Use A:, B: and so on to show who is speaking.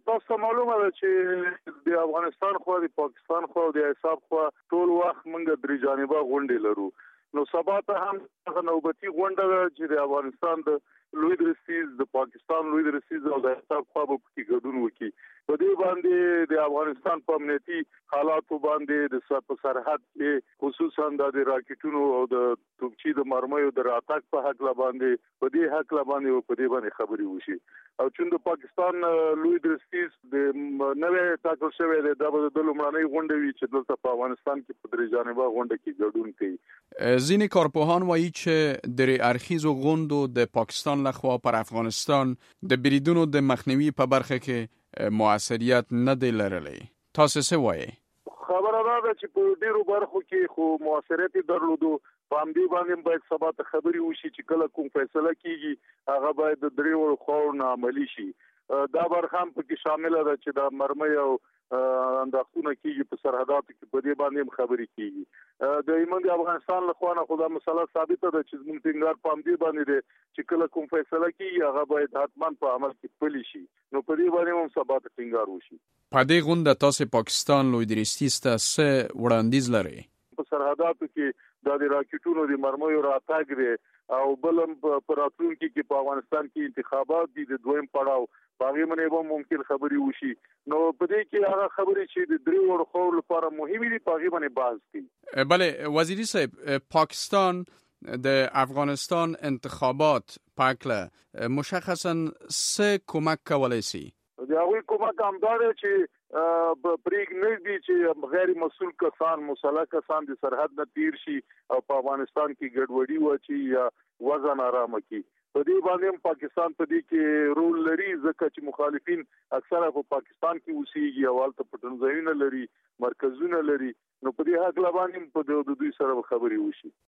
A: تاسو معلومه ده چې د افغانستان خو د پاکستان خو د حساب خو ټول وخت موږ درې جانبه غونډې لرو. نو سبا ته هم نوبتي غونډه ده چې د افغانستان د لوی درستیز د پاکستان لوی درستیز او د حساب خو په کې ګډون وکړي. په دې باندې د افغانستان په امنیتي حالاتو باندې د سرحد کې خصوصا د راکټونو او د توپچي د مرمیو د راتګ په حق لا باندې په دې حق لا باندې او په دې باندې خبري وشي. او چې د پاکستان لوی درستیز د نوې ټاکل شوی د لومړنۍ غونډه وی چې دلته په افغانستان کې په درې جانبه غونډه کې ګډون کوي.
B: ځینې کارپوهان وایي چې درې اړخیزو غونډو د پاکستان لخوا پر افغانستان د بریدونو د مخنیوي په برخه کې موثریت نه دی لرلی. تاسو څه وایي؟
A: خبره ده چې په ډیرو برخو کې خو موثریت درلودو. په همدې باندې باید سبا ته خبري وشي چې کله کوم فیصله کیږي هغه باید د دریو خواو عملی شي. دا برخه هم پکې شامل ده چې د مرمۍ او انداختونه کیږي په سرحداتو کې په دې باندې خبري کیږي. د ایمن افغانستان له خوا نه خو مسله ثابته ده چې موږ ټینګار په همدې باندې ده چې کله کوم فیصله کیږي هغه باید حتما په عمل کې پلي شي. نو په دې باندې هم سبا ته ټینګار وشي.
B: په دې غونډه تاسو پاکستان لوی درستیز ته څه وړاندیز لرئ؟
A: په سرحداتو کې د راکټونو د مرمیو راتګ دی او بلم په راتلونکي کې په افغانستان کې انتخابات دي د دویم پړاو باغې منې به ممکن خبري وشي. نو په دې کې هغه خبري چې د دریو خو لپاره مهمه دي باغې باندې باز دي.
B: بله وزیری صاحب، پاکستان د افغانستان انتخابات پاکله مشخصا څه کمک کولای شي؟
A: د هغوی کومک همدار چې پریګ نه دي چې غیر مسؤل کسان مسلح کسان د سرحد نه تیر شي او په افغانستان کې ګډوډي واچي یا وزن آرامه کی. په دې باندې پاکستان په دې کې رول لري ځکه چې مخالفین اکثره په پاکستان کې اوسېږي او البته پټنځایونه لري مرکزونه لري. نو په دې حق لبانې په دوی سره خبري وشي.